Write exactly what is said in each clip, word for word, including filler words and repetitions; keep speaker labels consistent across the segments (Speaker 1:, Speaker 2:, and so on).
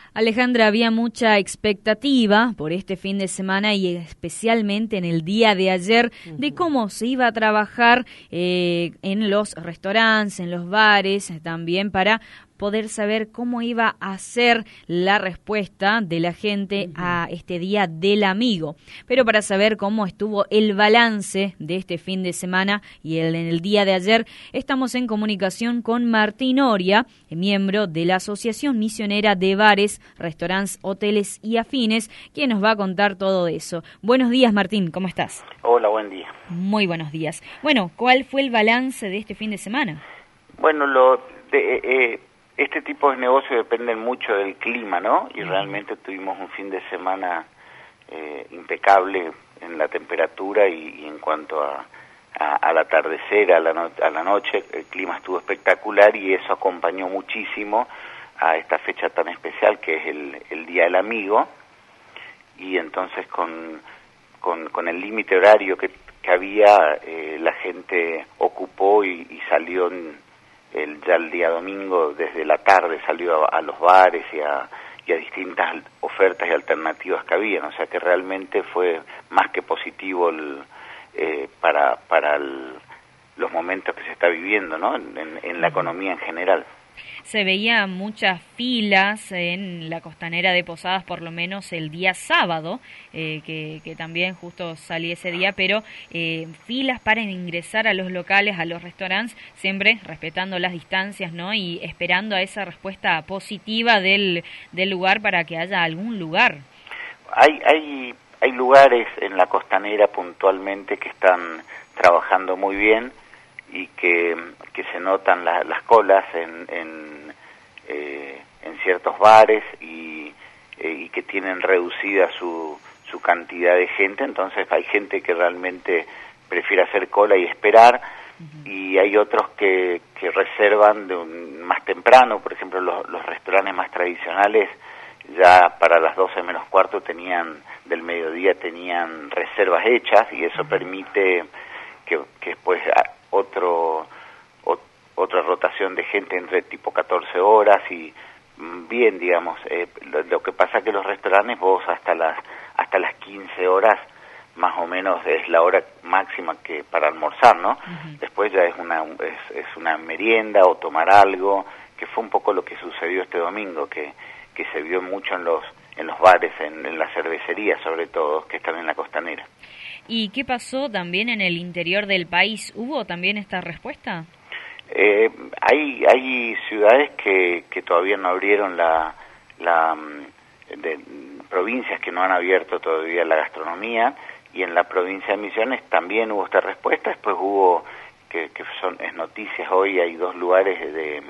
Speaker 1: Alejandra, había mucha expectativa por este fin de semana y especialmente en el día de ayer de cómo se iba a trabajar eh, en los restaurantes, en los bares, también para poder saber cómo iba a ser la respuesta de la gente uh-huh. a este Día del Amigo. Pero para saber cómo estuvo el balance de este fin de semana y el, en el día de ayer, estamos en comunicación con Martín Oria, miembro de la Asociación Misionera de Bares, Restaurantes, Hoteles y Afines, quien nos va a contar todo eso. Buenos días, Martín, ¿cómo estás?
Speaker 2: Hola, buen día.
Speaker 1: Muy buenos días. Bueno, ¿cuál fue el balance de este fin de semana?
Speaker 2: Bueno, lo de, eh, este tipo de negocios dependen mucho del clima, ¿no? Y realmente tuvimos un fin de semana eh, impecable en la temperatura y, y en cuanto a, a, al atardecer, a la, no, a la noche, el clima estuvo espectacular y eso acompañó muchísimo a esta fecha tan especial que es el, el Día del Amigo. Y entonces con, con, con el límite horario que, que había, eh, la gente ocupó y, y salió en, El, ya el día domingo, desde la tarde, salió a, a los bares y a, y a distintas ofertas y alternativas que habían. O sea que realmente fue más que positivo el, eh, para, para el, los momentos que se está viviendo, ¿no? En, en, en la economía en general.
Speaker 1: Se veían muchas filas en la costanera de Posadas, por lo menos el día sábado, eh, que, que también justo salí ese día, pero eh, filas para ingresar a los locales, a los restaurantes, siempre respetando las distancias, ¿no? Y esperando a esa respuesta positiva del, del lugar para que haya algún lugar.
Speaker 2: Hay, hay, hay lugares en la costanera puntualmente que están trabajando muy bien y que, que se notan la, las colas en, en, eh, en ciertos bares y, eh, y que tienen reducida su, su cantidad de gente. Entonces hay gente que realmente prefiere hacer cola y esperar, uh-huh. y hay otros que, que reservan de un, más temprano. Por ejemplo, los, los restaurantes más tradicionales ya para las doce menos cuarto tenían del mediodía tenían reservas hechas y eso uh-huh. permite que, que después otro o, otra rotación de gente entre tipo catorce horas y bien, digamos, eh, lo, lo que pasa que los restaurantes vos hasta las hasta las quince horas más o menos es la hora máxima que para almorzar, ¿no? Uh-huh. Después ya es una es, es una merienda o tomar algo, que fue un poco lo que sucedió este domingo, que que se vio mucho en los en los bares, en, en las cervecerías sobre todo, que están en la costanera.
Speaker 1: ¿Y qué pasó también en el interior del país? ¿Hubo también esta respuesta?
Speaker 2: Eh, hay hay ciudades que, que todavía no abrieron la, la de, provincias que no han abierto todavía la gastronomía, y en la provincia de Misiones también hubo esta respuesta. Después hubo, que, que son es noticias hoy, hay dos lugares de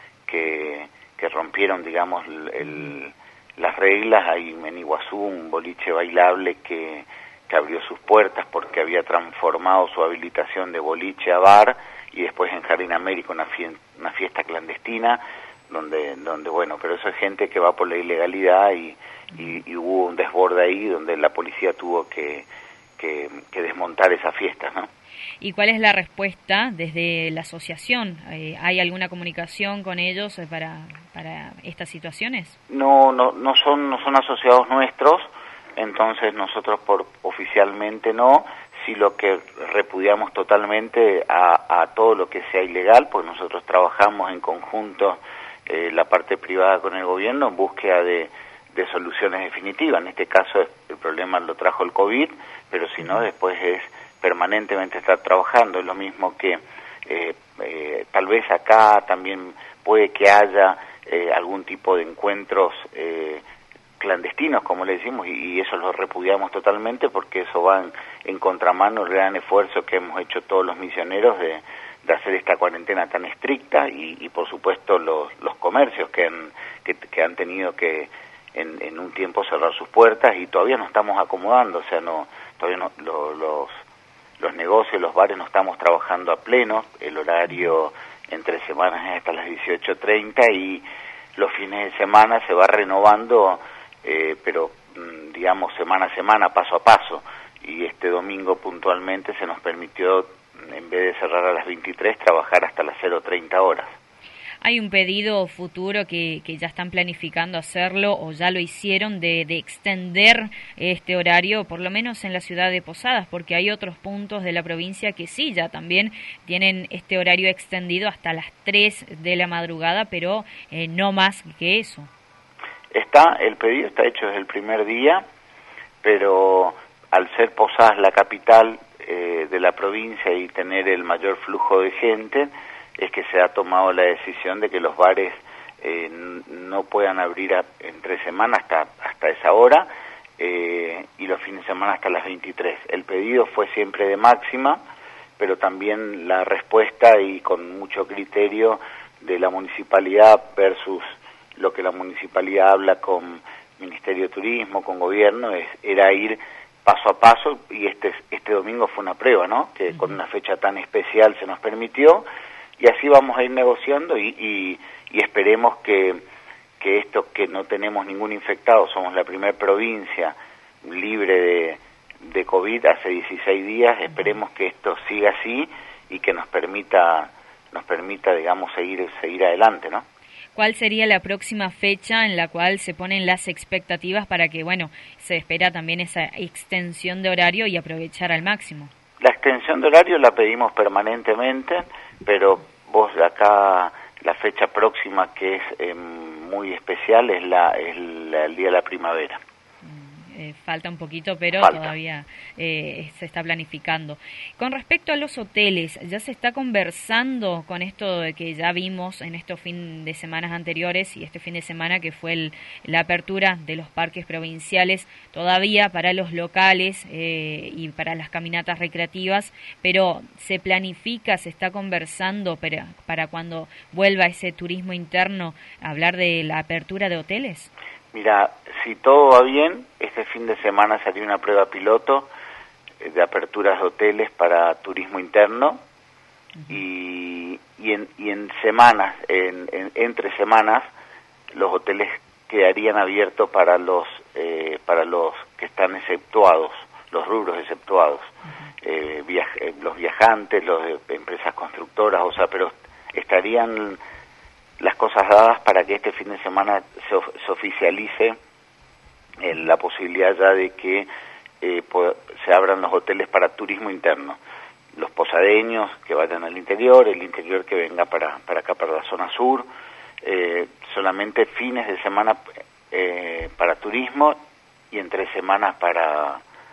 Speaker 2: que, que rompieron, digamos, el, el, las reglas. Hay en Iguazú un boliche bailable que que abrió sus puertas porque había transformado su habilitación de boliche a bar, y después en Jardín América una, fie una fiesta clandestina, donde, donde bueno, pero eso es gente que va por la ilegalidad y, y, y hubo un desborde ahí donde la policía tuvo que, que, que desmontar esa fiesta, ¿no?
Speaker 1: ¿Y cuál es la respuesta desde la asociación? Eh, ¿Hay alguna comunicación con ellos para, para estas situaciones?
Speaker 2: No, no, no son, no son asociados nuestros. Entonces nosotros por oficialmente no, sí lo que repudiamos totalmente a, a todo lo que sea ilegal, pues nosotros trabajamos en conjunto, eh, la parte privada con el gobierno, en búsqueda de, de soluciones definitivas. En este caso el problema lo trajo el COVID, pero si no después es permanentemente estar trabajando. Es lo mismo que eh, eh, tal vez acá también puede que haya eh, algún tipo de encuentros eh, clandestinos, como le decimos, y, y eso lo repudiamos totalmente porque eso va en, en contramano el gran esfuerzo que hemos hecho todos los misioneros de, de hacer esta cuarentena tan estricta y, y por supuesto los, los comercios que han, que, que han tenido que en, en un tiempo cerrar sus puertas, y todavía no estamos acomodando, o sea, no todavía no, lo, los, los negocios, los bares no estamos trabajando a pleno, el horario entre semanas es hasta las dieciocho treinta y los fines de semana se va renovando, Eh, pero digamos semana a semana, paso a paso, y este domingo puntualmente se nos permitió, en vez de cerrar a las veintitrés, trabajar hasta las cero treinta horas.
Speaker 1: ¿Hay un pedido futuro que, que ya están planificando hacerlo o ya lo hicieron de, de extender este horario, por lo menos en la ciudad de Posadas? Porque hay otros puntos de la provincia que sí, ya también tienen este horario extendido hasta las tres de la madrugada, pero eh, no más que eso.
Speaker 2: Está, el pedido está hecho desde el primer día, pero al ser Posadas la capital eh, de la provincia y tener el mayor flujo de gente, es que se ha tomado la decisión de que los bares eh, no puedan abrir a, entre semanas hasta, hasta esa hora eh, y los fines de semana hasta las veintitrés. El pedido fue siempre de máxima, pero también la respuesta y con mucho criterio de la municipalidad versus lo que la municipalidad habla con Ministerio de Turismo, con gobierno, es, era ir paso a paso, y este, este domingo fue una prueba, ¿no? Que con una fecha tan especial se nos permitió. Y así vamos a ir negociando y, y, y esperemos que, que esto, que no tenemos ningún infectado, somos la primera provincia libre de, de COVID hace dieciséis días, esperemos que esto siga así y que nos permita, nos permita, digamos, seguir, seguir adelante, ¿no?
Speaker 1: ¿Cuál sería la próxima fecha en la cual se ponen las expectativas para que, bueno, se espera también esa extensión de horario y aprovechar al máximo?
Speaker 2: La extensión de horario la pedimos permanentemente, pero vos acá la fecha próxima que es eh, muy especial es, la, es la, el día de la primavera.
Speaker 1: Eh, falta un poquito, pero
Speaker 2: falta.
Speaker 1: todavía eh, se está planificando. Con respecto a los hoteles, ¿ya se está conversando con esto de que ya vimos en estos fin de semanas anteriores y este fin de semana que fue el, la apertura de los parques provinciales, todavía para los locales eh, y para las caminatas recreativas, pero se planifica, se está conversando para, para cuando vuelva ese turismo interno, hablar de la apertura de hoteles?
Speaker 2: Mira, si todo va bien, este fin de semana salió una prueba piloto de aperturas de hoteles para turismo interno. Uh-huh. y, y, en, y en semanas, en, en, entre semanas, los hoteles quedarían abiertos para los eh, para los que están exceptuados, los rubros exceptuados, uh-huh. eh, viaj eh, los viajantes, los de empresas constructoras, o sea, pero estarían las cosas dadas para que este fin de semana se, of se oficialice eh, la posibilidad ya de que eh, se abran los hoteles para turismo interno. Los posadeños que vayan al interior, el interior que venga para, para acá, para la zona sur, eh, solamente fines de semana eh, para turismo y entre semanas para,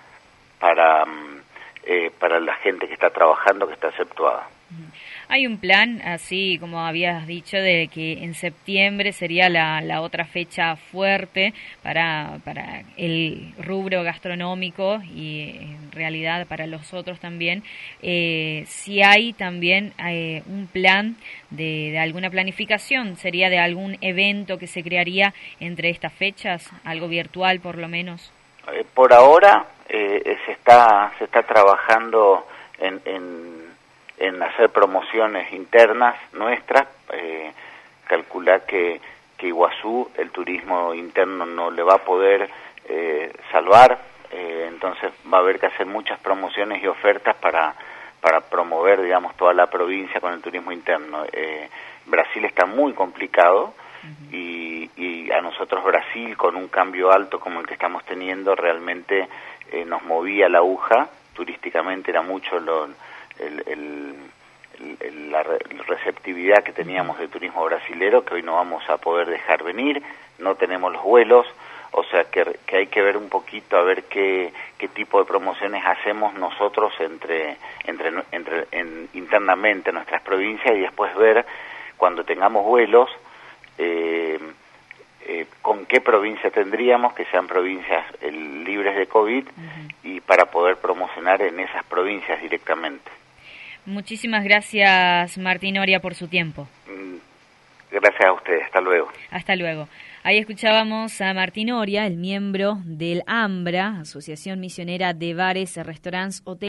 Speaker 2: para, eh, para la gente que está trabajando, que está exceptuada.
Speaker 1: Hay un plan, así como habías dicho, de que en septiembre sería la, la otra fecha fuerte para, para el rubro gastronómico y en realidad para los otros también. Eh, si hay también eh, un plan de, de alguna planificación, sería de algún evento que se crearía entre estas fechas, algo virtual por lo menos.
Speaker 2: Eh, por ahora eh, se está se está trabajando en, en en hacer promociones internas nuestras, eh, calcular que, que Iguazú el turismo interno no le va a poder eh, salvar, eh, entonces va a haber que hacer muchas promociones y ofertas para, para promover, digamos, toda la provincia con el turismo interno. Eh, Brasil está muy complicado uh-huh. y, y a nosotros Brasil, con un cambio alto como el que estamos teniendo, realmente eh, nos movía la aguja, turísticamente era mucho lo El, el, el, la receptividad que teníamos de turismo brasilero, que hoy no vamos a poder dejar venir, no tenemos los vuelos, o sea que, que hay que ver un poquito a ver qué, qué tipo de promociones hacemos nosotros entre, entre, entre en, internamente en nuestras provincias y después ver cuando tengamos vuelos eh, eh, con qué provincia tendríamos, que sean provincias eh, libres de COVID uh-huh. y para poder promocionar en esas provincias directamente.
Speaker 1: Muchísimas gracias, Martín Oria, por su tiempo.
Speaker 2: Gracias a ustedes. Hasta luego.
Speaker 1: Hasta luego. Ahí escuchábamos a Martín Oria, el miembro del AMBRA, Asociación Misionera de Bares, Restaurantes, Hoteles.